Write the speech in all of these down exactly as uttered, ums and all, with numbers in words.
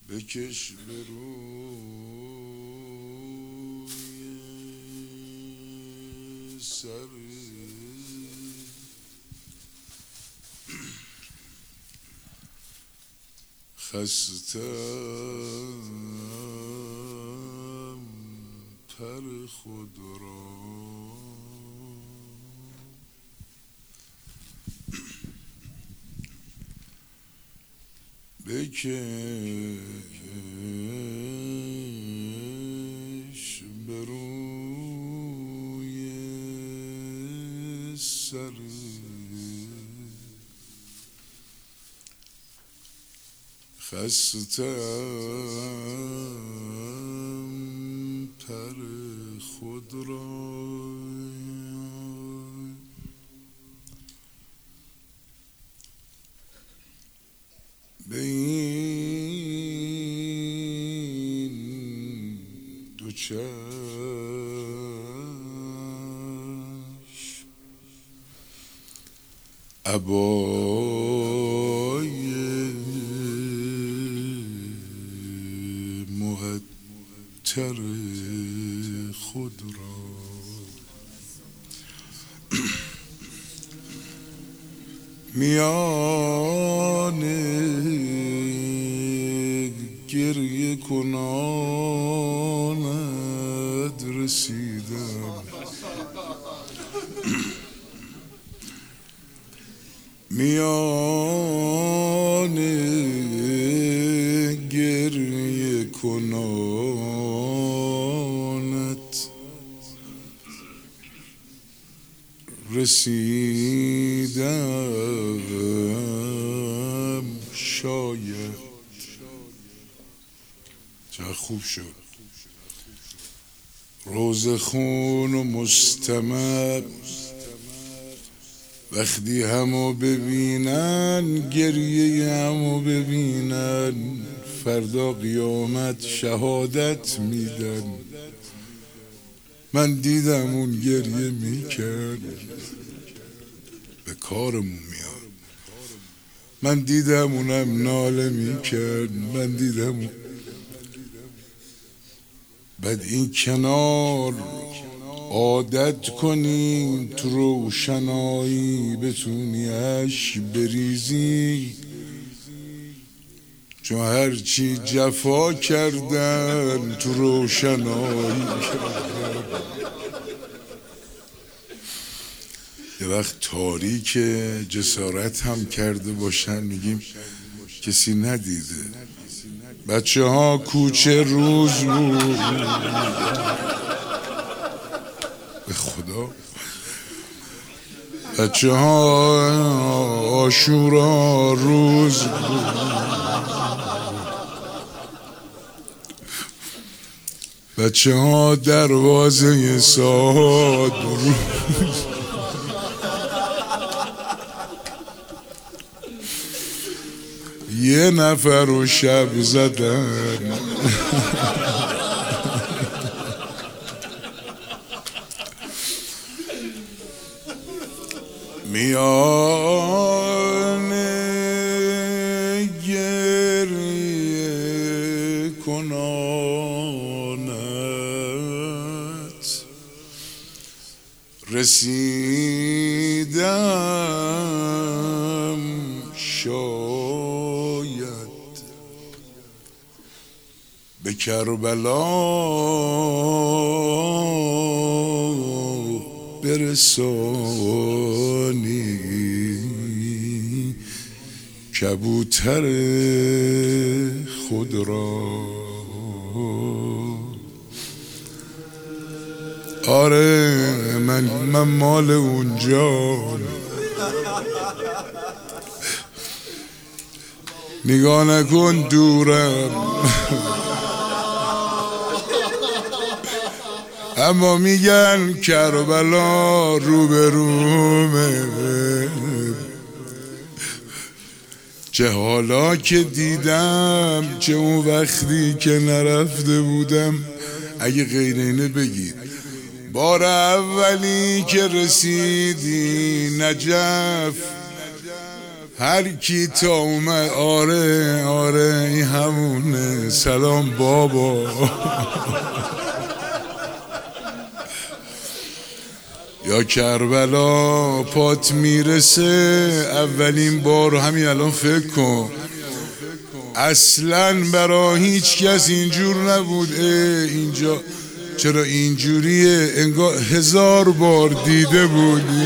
بکش به روی سر خستم پر خود را بکش به روی سر خستم پر خود را به این دو چشم عبای مهتر خود را میان گریه کنانت رسیدم میان گریه کنانت رسیدم شاید چه خوب شد روز خون و مستمر وقتی همو ببینن گریه همو ببینن فردا قیامت شهادت میدن من دیدم اون گریه میکرد به کارمون میاد من دیدم اونم ناله میکرد من دیدم اون بعد این کنار عادت کنی تو روشنایی بتونی اشک بریزی چون هرچی جفا کردن تو روشنایی کردن یه وقت تاریک جسارت هم کرده باشن میگیم کسی ندیده بچه ها کوچه روز بود به خدا بچه ها عاشورا روز بود بچه ها دروازه ساد روز یه نفر رو شب زدن میان گریه کنانت رسیدم شاید به کربلا برسانی کبوتر خود را آره من من مال اونجا نگاه نکن دورم اما میگن کربلا روبرومه چه حالا که دیدم چه اون وقتی که نرفته بودم اگه غیر اینه بگید بار اولی که رسیدی نجف هر کی تا اومد آره آره این همونه سلام بابا. یا کربلا پات میرسه اولین بار، همین الان فکر کن اصلا برا هیچ کس اینجور نبود. اینجا چرا اینجوریه؟ انگار هزار بار دیده بودی.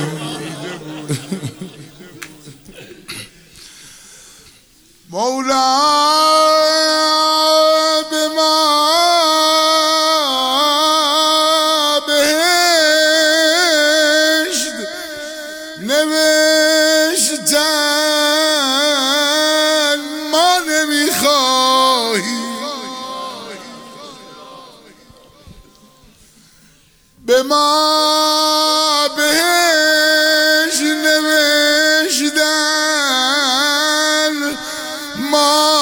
مولا به ما بهشت نوشتن، ما نمیخواهیم به ما بهشت نوشتن، ما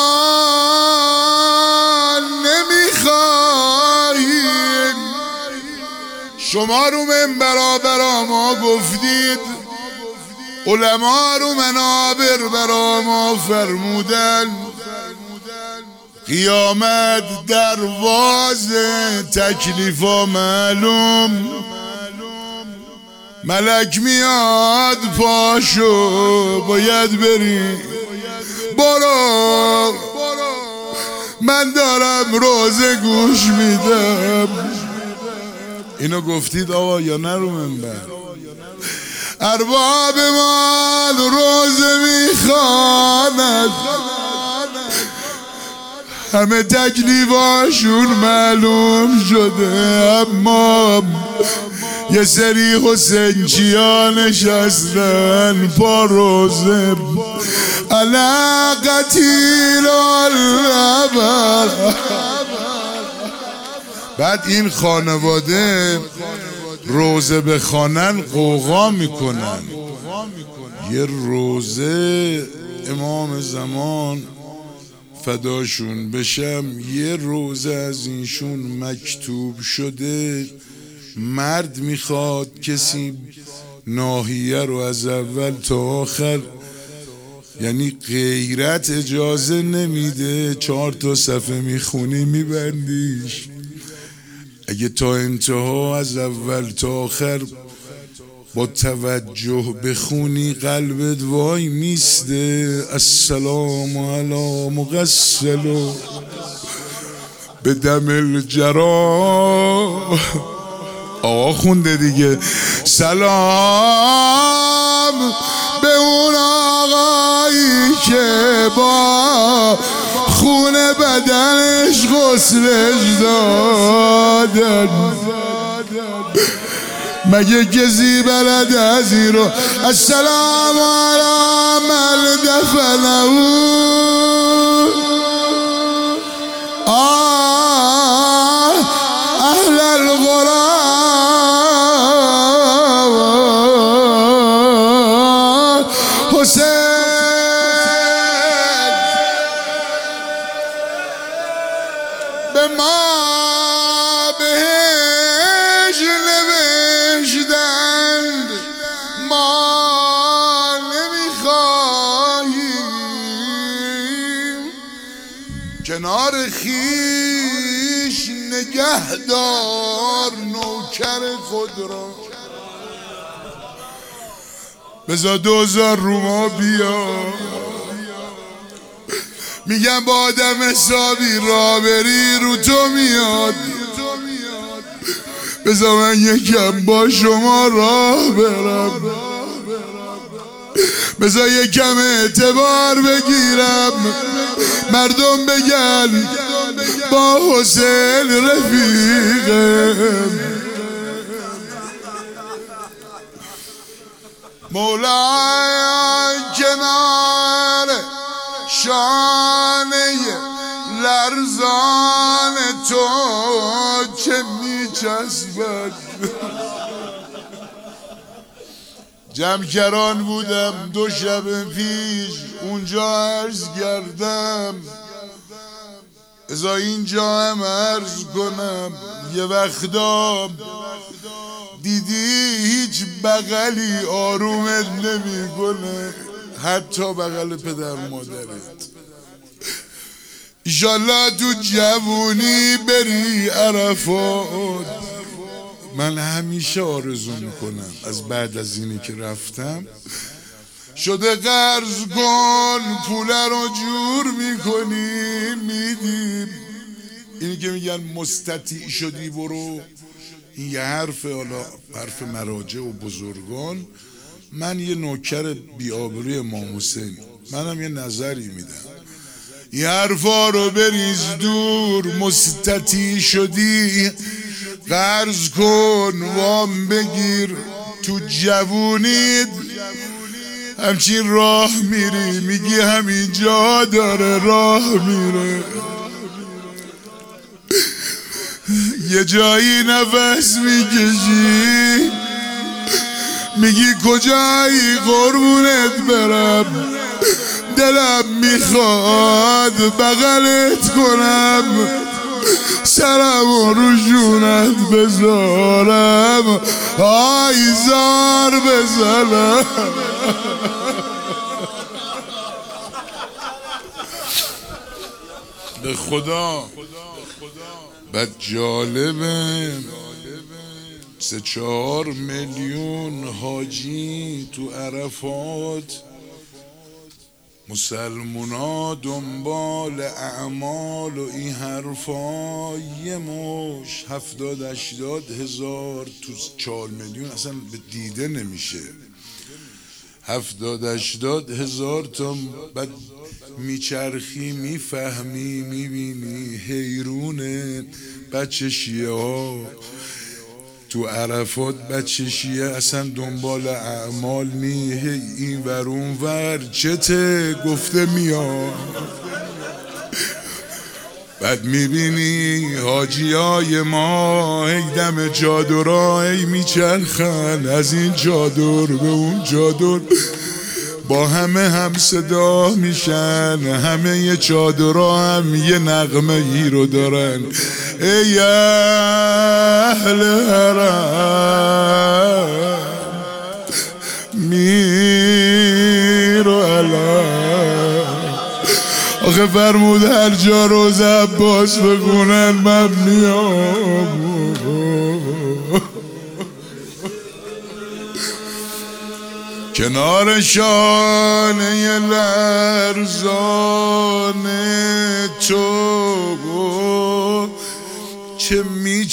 نمیخواهیم. شما رو منبرا برا ما گفتید، علما رو منابر برا ما فرمودن، قیامت دروازه تکلیفا معلوم، ملک میاد پاشو باید بری، برو من دارم روزه گوش میدم. اینو گفتید آقا یا نه رو منبر؟ ارباب مال روزه میخواند، همه تکلیفاشون معلوم شده، اما یه سری حسینچیا نشستن پا روزه علا قتیل الابر. بعد این خانواده روزه بخوانن قوقا میکنن. یه روزه امام زمان فداشون بشم، یه روزه از اینشون مکتوب شده، مرد میخواد کسی ناحیه رو از اول تا آخر، یعنی غیرت اجازه نمیده، چهار تا صفحه میخونی میبندیش، اگه تا انتها از اول تا آخر با توجه بخونی قلبت وای میسته. السلام علی مغسل به دم الجراح. آقا خونده دیگه. سلام به اون آقایی که با خون بدنش غسلش دادن، مگه کسی بلد از این رو؟ السلام علی من دفنه آه اهل القرآن حسین. به ما بهش نوشتند، ما نمیخواهیم. کنار خیش نگهدار نوکر خود را، بذار دوزار رو ما بیا. میگم با آدم حسابی را بری رو تو میاد، بذار من یکم با شما راه برم، بذار یکم اعتبار بگیرم، مردم بگن با حسین رفیقم. مولای کنار شانه لرزان تو که میچسبد. جمکران بودم دو شب پیش، اونجا عرض کردم، ازا اینجا هم عرض کنم. یه وقتا دیدی هیچ بغلی آرومت نمی کنه، حتی بغل پدر مادرت. ایشالله تو جوونی بری عرفات. من همیشه آرزو میکنم از بعد از اینی که رفتم شده قرض کن پول رو جور میکنی میدیم. اینی که میگن مستطیع شدی برو، این یه حرف، حالا حرف مراجع و بزرگان. من یه نوکر بی‌آبروی امام حسین، منم یه نظری میدم، این حرفا رو بریز دور. مستطیع شدی قرض کن وام بگیر، تو جوونید همچین راه میری میگی همین جا داره راه میره. یه جایی نفس میکشی میگی کجایی قربونت برم، دلم میخواد بغلت کنم، سرم و روشونت بذارم، آیزار بزنم. به خدا بعد جالبه سه چهار میلیون حاجی تو عرفات، مسلمونا دنبال اعمال و این حرفا، یه مش هفتاد اشتاد هزار تو چهار میلیون اصلا به دیده نمیشه. هفتاد اشتاد هزار تا بعد میچرخی میفهمی میبینی حیرونه. بچه شیعه ها تو عرفات، بچه شیعه اصلا دنبال اعمال نی، هی این ور اون ور چته گفته میاد. بعد میبینی حاجی های ما هی دم چادرها هی میچرخن، از این چادر به اون چادر، با همه هم صدا میشن، همه یه چادرها هم یه نغمه ای رو دارن. ای اهل حرم میرو علم، آخه فرمود هر جا روز عباس بخونن من میام. کنار شانه لرزان تو چه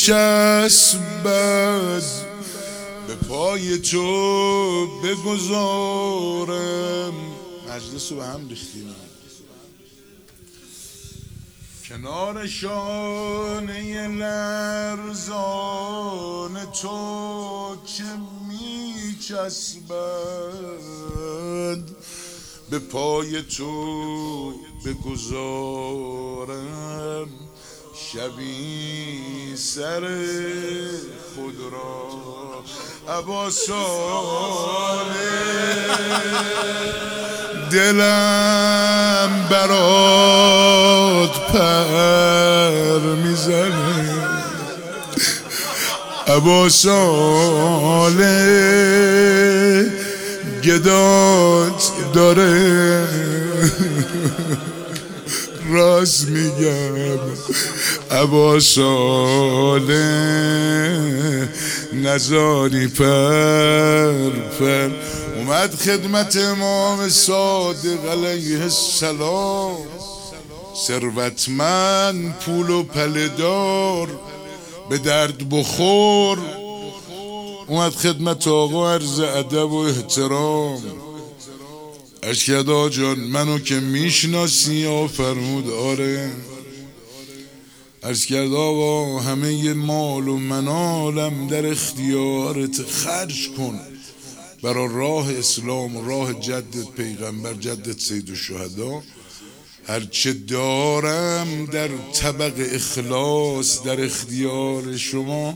میچسبد، به پای تو بگذارم. مجلس رو به هم ریختیم. کنار شانه لرزان تو چه میچسبد، به پای تو بگذارم. شبی سر خود را عباسانه، دلم برات پر میزنه. عباسانه گدات داره، راست میگم. عباسانه نزاری پر پر. اومد خدمت امام صادق علیه السلام، ثروتمند پول و پلدار به درد بخور. اومد خدمت آقا عرض ادب و احترام. اشکد آقا جان منو که میشناسی؟ آقا فرمود آره. عرض کرد آقا همه ی مال و منالم در اختیارت، خرج کن برای راه اسلام، راه جدت پیغمبر، جدت سید الشهدا. هرچه دارم در طبق اخلاص در اختیار شما.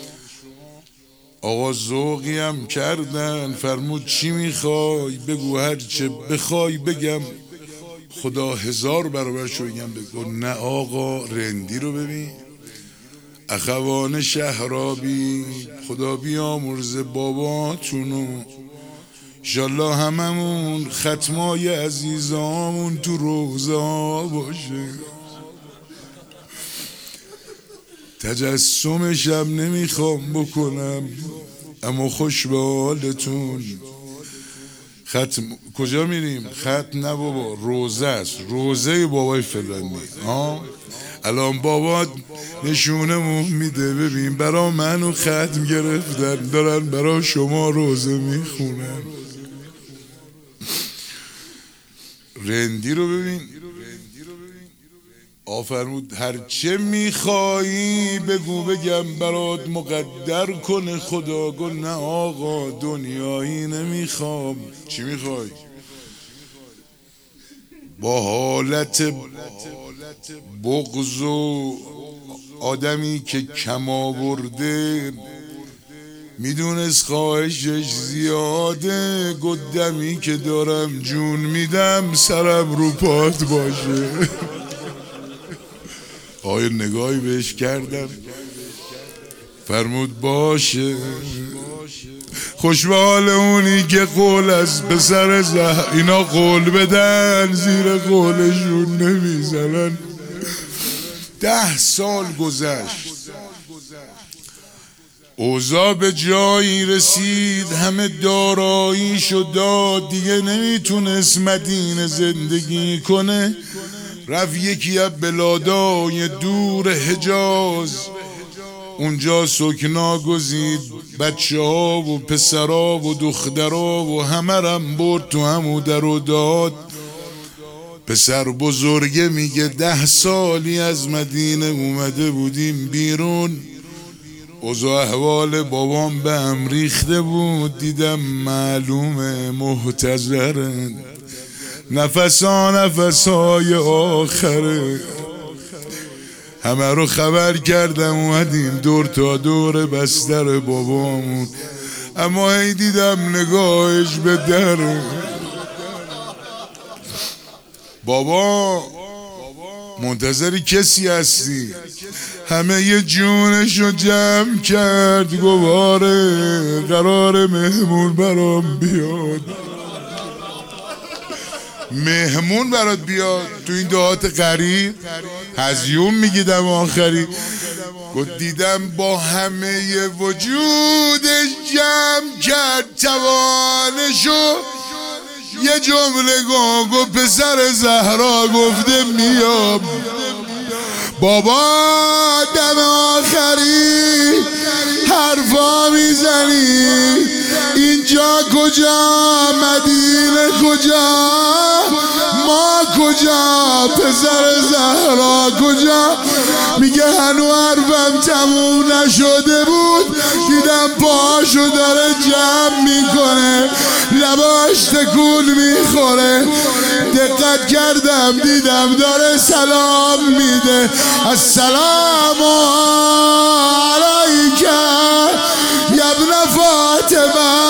آقا ذوقی هم کردن، فرمود چی میخوای بگو، هرچه بخوای بگم، خدا هزار برابرشو بگم بگو. نه آقا رندی رو ببین، اخوان شهرابی، خدا بیامرز باباتونو. انشالله هممون ختمای عزیزامون تو روزا باشه. تجسمشم نمیخوام بکنم، اما خوش به حالتون. ختم کجا میریم؟ ختم نه بابا، روزه است، روزه بابای فلانی. ها الان بابا نشونمون میده، ببین برا منو ختم گرفتن، دارن برا شما روزه میخونن. رندی رو ببین، آفرمود هرچه میخوایی بگو بگم برات مقدر کنه خدا. گل نه آقا دنیایی نمیخوام. چی میخوای؟ با حالت بغض و آدمی که کم آورده میدونست خواهشش زیاده، گدمی که دارم جون میدم سرم رو پات باشه. آیا نگاهی بهش کردم؟ فرمود باشه. خوش به حال اونی که قول از به سر زهر، اینا قول بدن زیر قولشون نمیزنن. ده سال گذشت، اوضاع به جایی رسید، همه داراییشو داد، دیگه نمیتونست مدینه زندگی کنه. رفت یکی از بلادای دور حجاز، اونجا سکنا گزید، بچه ها و پسرا و دخترا و همه رم برد تو همو در و داد. پسر بزرگه میگه ده سالی از مدینه اومده بودیم بیرون، اوضاع احوال بابام به هم ریخته بود، دیدم معلومه محتضرن، نفسا نفسای آخره. همه رو خبر کردم اومدیم دور تا دور بستر بابامون، اما هی دیدم نگاهش به دره. بابا منتظر کسی هستی؟ همه یه جونشو جمع کرد، گواره قرار مهمون برام بیاد. مهمون برات بیاد تو این دهات غریب؟ هزیون میگیدم آخری. گفت دیدم با همه وجودش جمع کرد توانشو، یه جمله گفت پسر زهرا گفته میام. بابا دم آخری حرفا میزنی، اینجا کجا؟ مدینه کجا؟ ما کجا؟ پسر زهرا کجا؟ میگه هنو حرفم تموم نشده بود، دیدم پاشو داره جمع میکنه، لباش تکون میخوره، دقت کردم دیدم داره سلام میده. السلام علیک یا ابن فاطمه.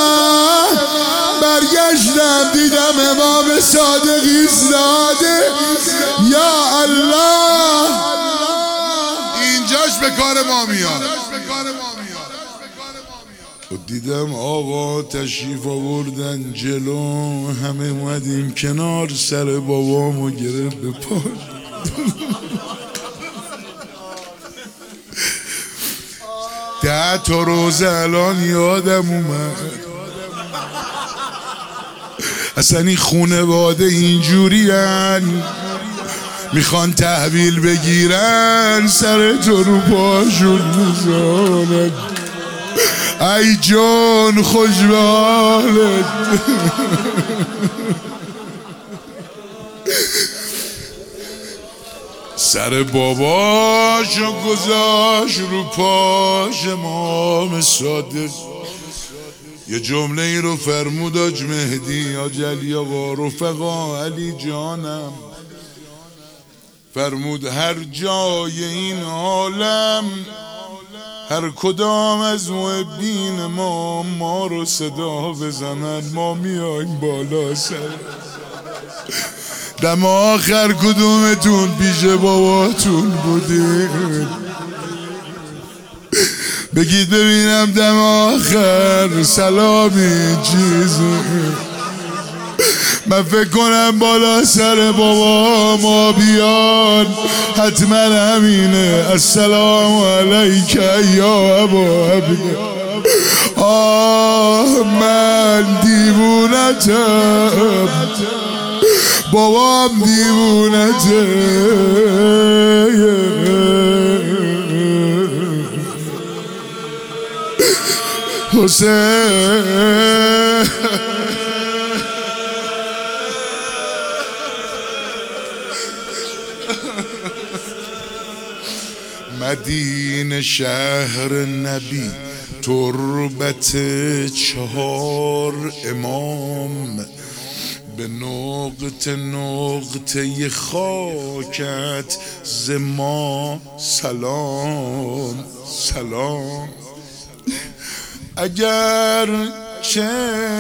برگشتم دیدم امام صادق ایستاده. یا الله، اینجاش به کار ما میاد. دیدم آقا تشریف آوردن جلو، همه اومدیم کنار، سر بابامو گرفت به پاش. ده تا روز الان یادم اومد، اصلا این خونواده اینجوری هن، میخوان تحویل بگیرن سر تو رو پاشون میزانن. ای جان خوش به حالت. سر باباشو گذاشت رو پاش امام صادق. یه جمله ای رو فرمود حاج مهدی، حاج علی آقا، رفقا علی جانم، فرمود هر جای این عالم هر کدام از محبین ما ما رو صدا بزنن، ما میایم بالا سر. دم آخر کدومتون پیش باباتون بودید؟ بگید ببینم دم آخر سلامی چیزی. من فکر کنم بالا سر بابا ما بیان حتما همینه. السلام علیک یا ابا عبیده. آه من دیوونتم، بابام دیوونته. حسین مدینه شهر نبی، تربت چهار امام، به نقطه نقطه خاکت ز ما سلام سلام. اگر چه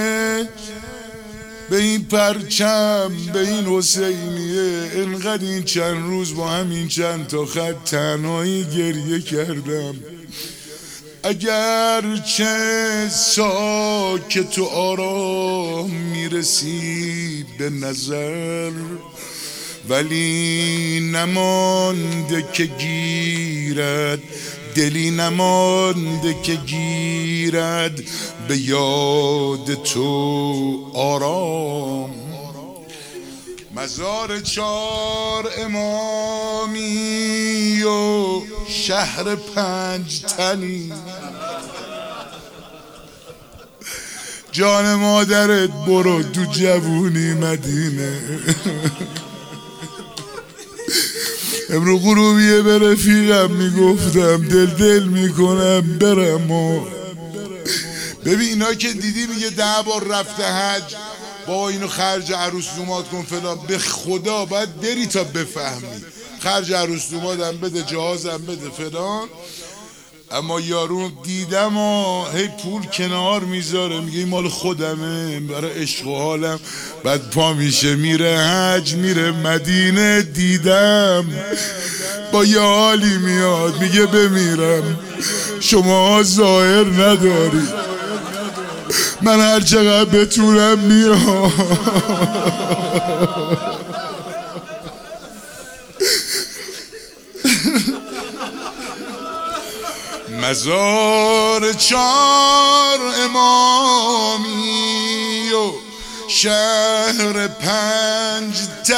به این پرچم به این حسینیه اینقدر این چند روز با همین چند تا خط تنهایی گریه کردم، اگر چه ساکت و آرام میرسی به نظر، ولی نمانده که گیرد دلی، نمانده که گیرد به یاد تو آرام. مزار چار امامی و شهر پنج تنی، جان مادرت برو تو جوونی مدینه. امرو غروبیه به رفیقم میگفتم دل دل میکنم برم و ببین اینا که دیدی میگه ده بار رفته حج، بابا اینو خرج عروس دومات کن فلان. به خدا باید بری تا بفهمی، خرج عروس دوماتم بده، جهازم بده فلان. اما یارو دیدم و هی پول کنار میذاره، میگه این مال خودمه برای عشق و حالم. بعد پا میشه میره حج میره مدینه، دیدم با یه حالی میاد میگه بمیرم شما ظاهر نداری، من هر چقدر بتونم میام. مزار چار امامی و شهر پنج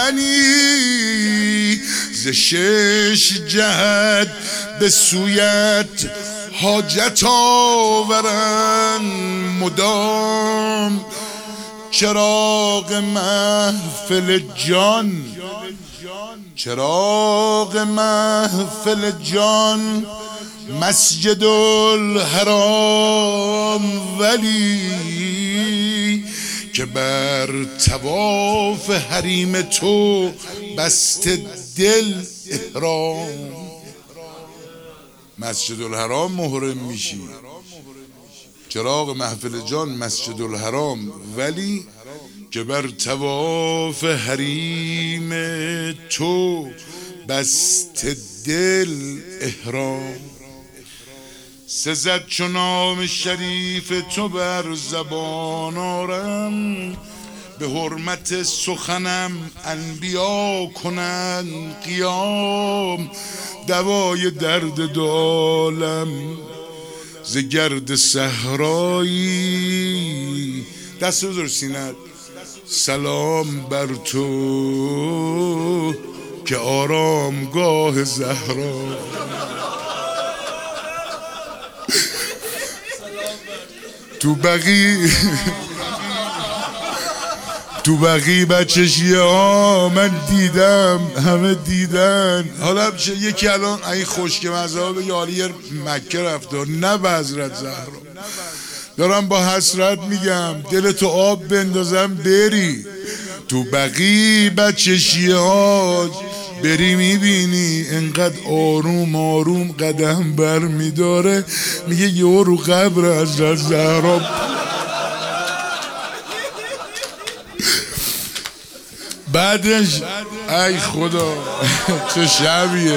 تنی، ز شش جهت به سویت حاجت آورن مدام. چراغ محفل جان، چراغ محفل جان مسجد الحرام، ولی که بر طواف حریم تو بست دل احرام. مسجد الحرام محرم میشی، چراغ محفل جان مسجد الحرام، ولی که بر طواف حریم تو بست دل احرام. سزد چو نام شریف تو بر زبان آرم، به حرمت سخنم انبیا کنن قیام. دوای درد دالم ز گرد صحرایی، دست بزر سینت. سلام بر تو که آرامگاه زهرا. تو بقی تو بقی بچه شیعه ها من دیدم، همه دیدن. حالا یکی الان این خشک مذهب بگه حالا یه مکه رفته، نه به حضرت زهرا. دارم با حسرت میگم دلتو آب بندازم بری. تو بقی بچه شیعه ها بری میبینی انقدر آروم آروم قدم بر میداره، میگه یه رو قبر حضرت زهرا. بعدش ای خدا چه شبیه.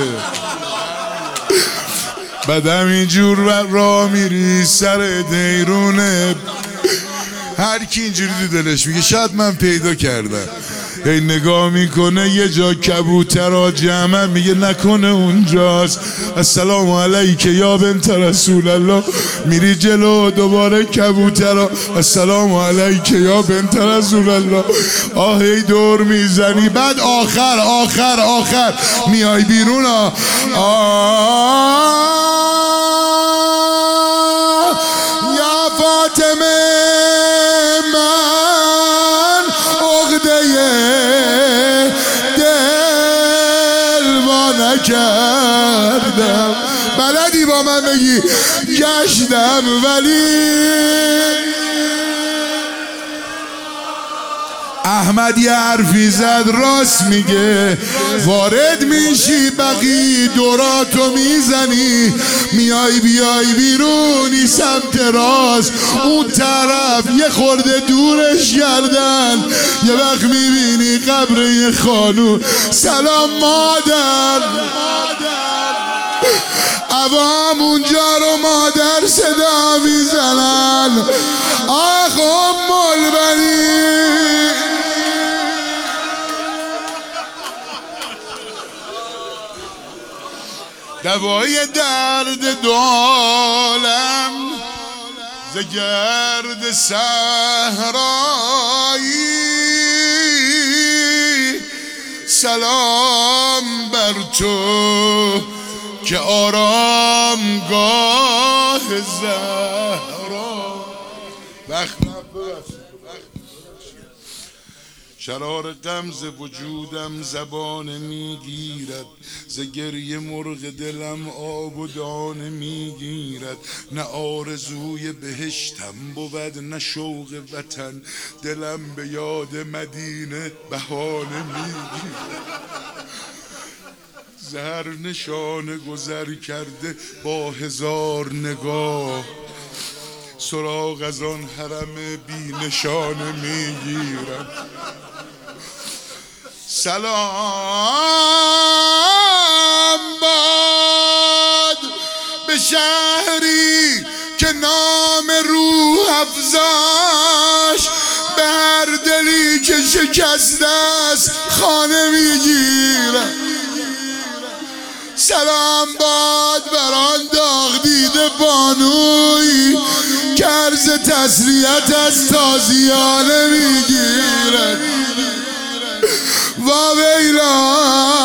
بعد همینجور را میری سر دیرونه، هر کی اینجوری تو دلش میگه شاید من پیدا کردم. هی نگاه میکنه یه جا کبوترها جمع، میگه نکنه اونجاست. السلام علیک یا بنت رسول الله. میری جلو دوباره کبوترها السلام علیک یا بنت رسول الله. آهی دور میزنی، بعد آخر آخر آخر میای بیرون. آه, آه یا فاطمه من عقده دل با نکردم. بلدی با من بگی گشتم ولی احمد یه حرفی زد راست میگه. وارد میشی بقی دوراتو میزنی، میای بیای بیرونی سمت راست، اون طرف یه خورده دورش کردن. یه وقت میبینی قبر یه خانون. سلام مادر. عوام اونجا رو مادر صدا میزنن. آخ ام البنین. دوای درد دو عالم ز گرد صحرایی. سلام بر تو که آرامگاه زهرا. وقت شرار غمز وجودم زبان میگیرد، ز گریه مرغ دلم آب و دانه میگیرد. نه آرزوی بهشتم بود نه شوق وطن، دلم به یاد مدینه بهانه میگیرد. زهر نشانه گذر کرده با هزار نگاه، سراغ از آن حرم بی نشانه میگیرم. سلام باد به شهری که نام روح افزاش به هر دلی که شکسته است خانه میگیرم. سلام باد بر آن داغ دیده بانوی که عرض تسلیت از تازیانه میگیرد. و ویلا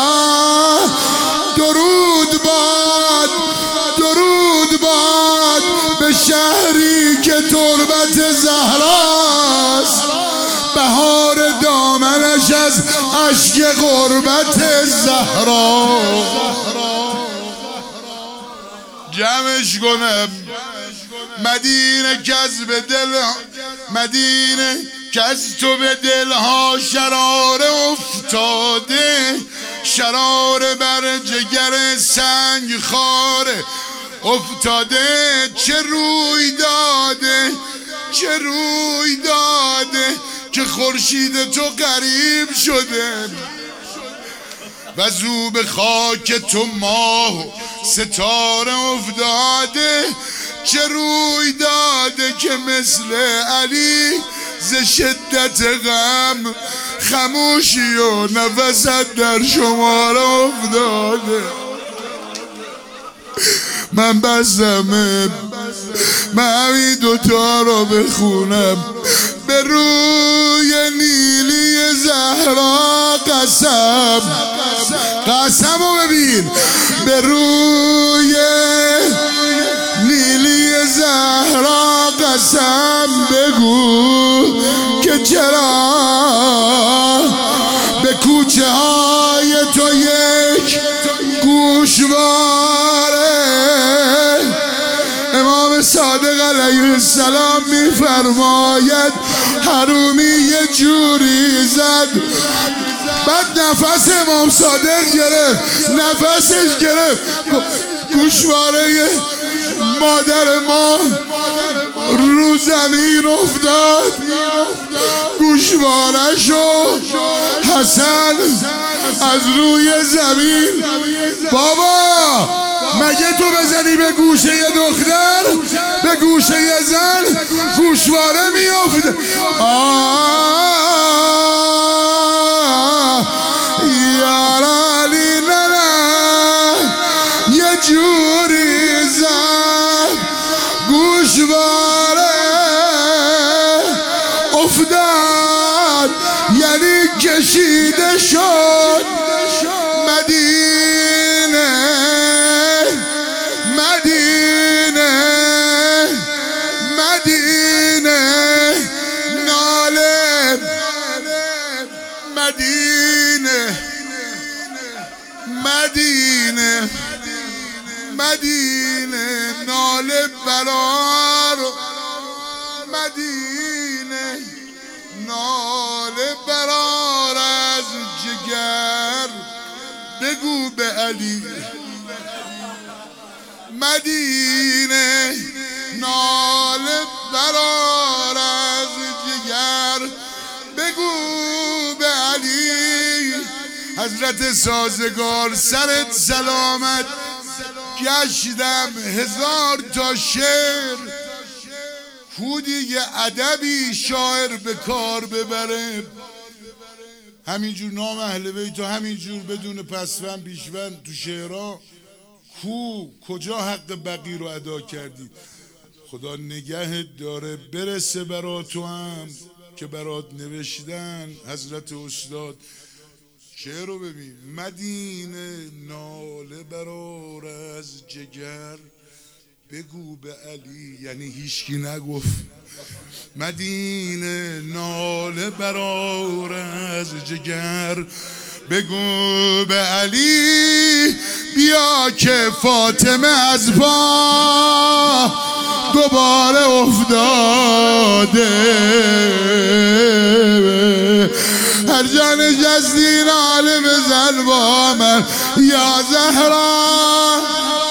درود باد درود باد به شهری که تربت زهراست، بهار دامنش از اشک غربت زهرا. جمعش کنم مدینه کز به دل مدینه کز تو به دلها شرار افتاده، شرار بر جگر سنگ خاره افتاده. چه روی داده چه روی داده که خورشید تو غریب شده، و زو به خاک تو ماه ستاره افتاده. چه روی داده که مثل علی ز شدت غم خموشی و نفست در شمار افتاده. من بستم من همین دوتا رو بخونم. به روی نیلی زهرا قسم قسم رو ببین. به روی نیلی زهرا قسم بگو که چرا به کوچه های تو یک گوشواره. امام صادق علیه السلام میفرماید حرومی یه جوری زد، بعد نفس امام صادق گرفت، نفسش گرفت، گوشواره مادر ما رو زمین افتاد. گوشوارشو حسن از روی زمین بابا مگه تو بزنی به گوشه یه دختر به گوشه یه زن گوشواره میافته. یارالی نه یه جوری زن گوشواره افتاد یعنی کشیده شد مدینه مدینه مدینه ناله مدینه مدینه مدینه ناله برار مدینه ناله برار از جگر بگو به علی مدینه ناله برار از جگر بگو به علی. حضرت سازگار سرت سلامت گشتم هزار تا شعر کو دیگه ادبی شاعر به کار ببره. همینجور نام اهل بیت و همینجور بدون پسوند پیشوند تو شعرها کو کجا حق بقی رو ادا کردی؟ خدا نگهت داره برسه برا تو هم که برات نوشتن حضرت استاد. شعر رو ببین مدینه ناله برار از جگر بگو به علی یعنی هیچکی نگفت مدینه ناله برار از جگر بگو به علی بیا که فاطمه از پا دوباره افتاده هر جا نشستی ناله بزن با من یا زهرا.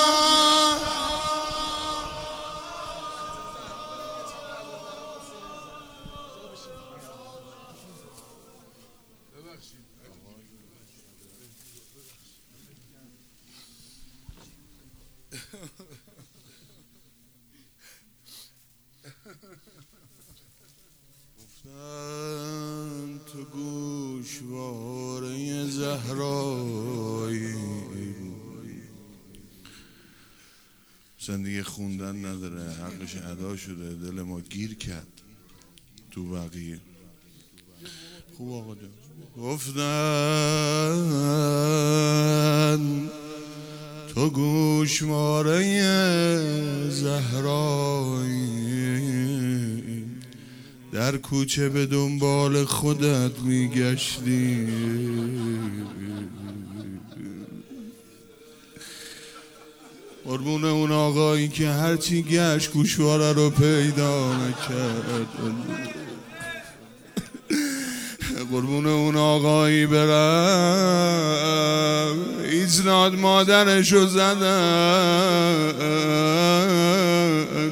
گفتن تو گوشواره زهرایی زندگی خوندن نداره حقش ادا شده دل ما گیر کرد تو بقیه. خوب آقا جان گفتن تو گوشواره زهرایی در کوچه به دنبال خودت میگشتی قربون اون آقایی که هرچی گشت گوشواره رو پیدا نکرد قربون اون آقایی برم ایزناد مادرشو زدن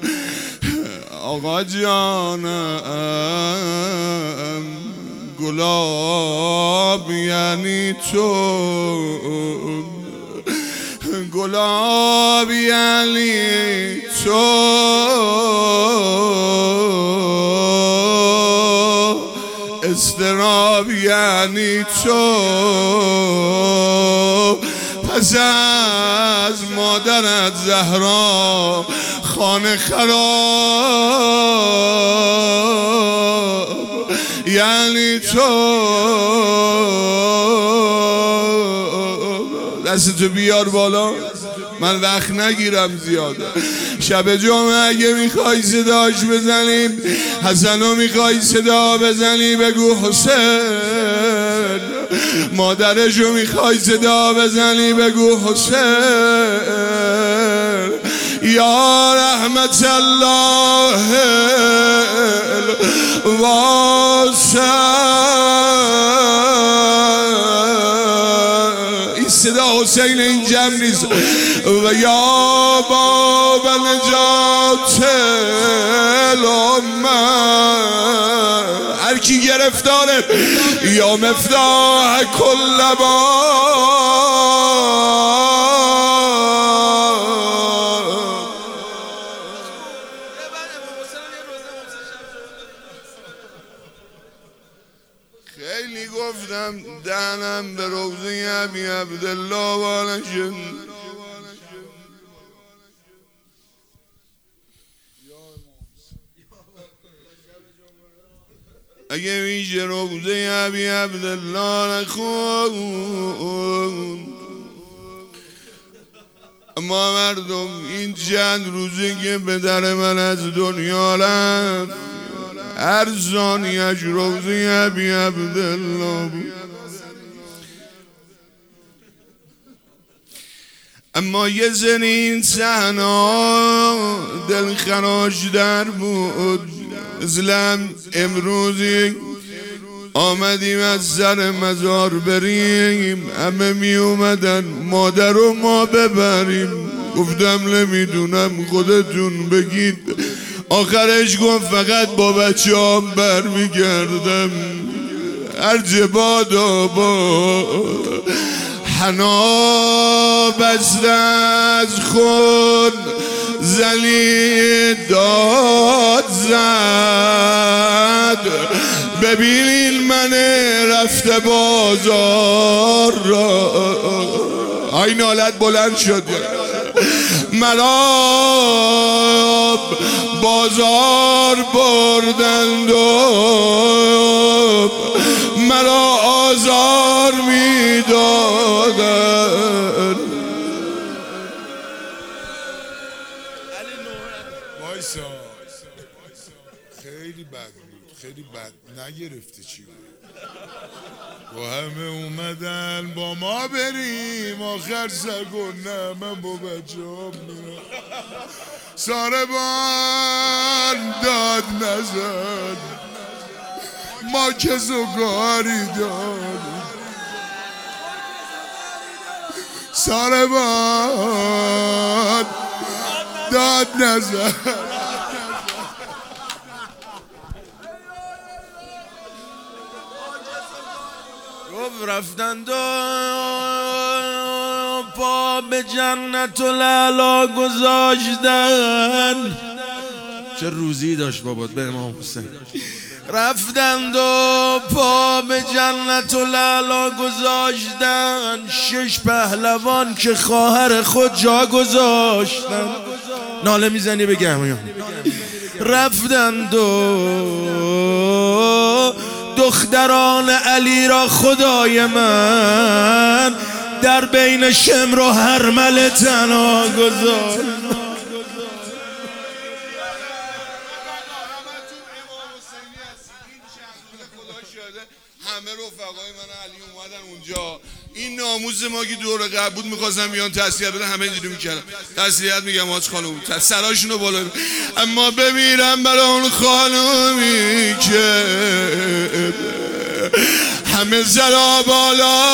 آقا جانم گلاب یعنی تو گلاب یعنی تو اضطراب یعنی تو پس از مادرت زهرا خانه خراب یعنی تو دستتو بیار بالا من وقت نگیرم زیاده. شب جمعه اگه میخوای صداش بزنیم حسنو میخوای صدا بزنی بگو حسین مادرشو میخوای صدا بزنی بگو حسین یا رحمت الله الواسع. این صدا حسین این جمع نیست و یا باب نجات الامه هر کی گرفتاره یا مفتاح کل باب عبدالله والشن اگه میشه روزه ابی عبدالله نخون. اما مردم این چند روزه که پدر من از دنیا رفت هر ثانیه‌اش روزه ابی عبدالله بود. اما یه زنی این صحنه‌ها دلخراش در بود. مثلا امروزی آمدیم از سر مزار بریم، همه می اومدن مادر رو ما ببریم. گفتم نمیدونم خودتون بگید. آخرش گفت فقط با بچه هم برمیگردم. هرچه بادا با حنا بسته از خون زلی داد زد. ببینین من رفته بازار را. این حالت بلند شد مرا بازار بردند و مرا آزار میدادند. وایسا خیلی بد بود، خیلی بد. نگرفته چی بود؟ و همه اومدن با ما بریم آخر سگونه من با بچه هم میرم. ساربان داد نزد ما که زگاری داریم. ساربان داد نزد رفتن دو پا به جنت الاعلی گذاشتن. چه روزی داشت بابات به امام حسین. رفتن دو پا به جنت الاعلی گذاشتن. شش پهلوان که خواهر خود جا گذاشتن. ناله میزنی بگم. رفتن دو دختران علی را خدای من در بین شمر و هرمل تنها گذاشت. همه رفقای من علی اومدن اونجا. این ناموز ما که دور قبل بود میخواستم بیان تسلیت بدن، همه اینجوری میکردن. تسلیت میگم آج خانم سراشونو بالا، اما بمیرم برای اون خانومی که همه زرا بالا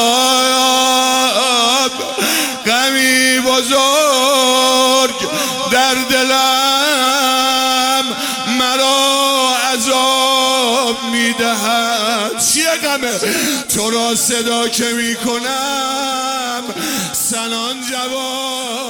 غمی بزرگ در دلم مرا عذاب میدهد. چیه غمه؟ تو را صدا که میکنم سنان جواب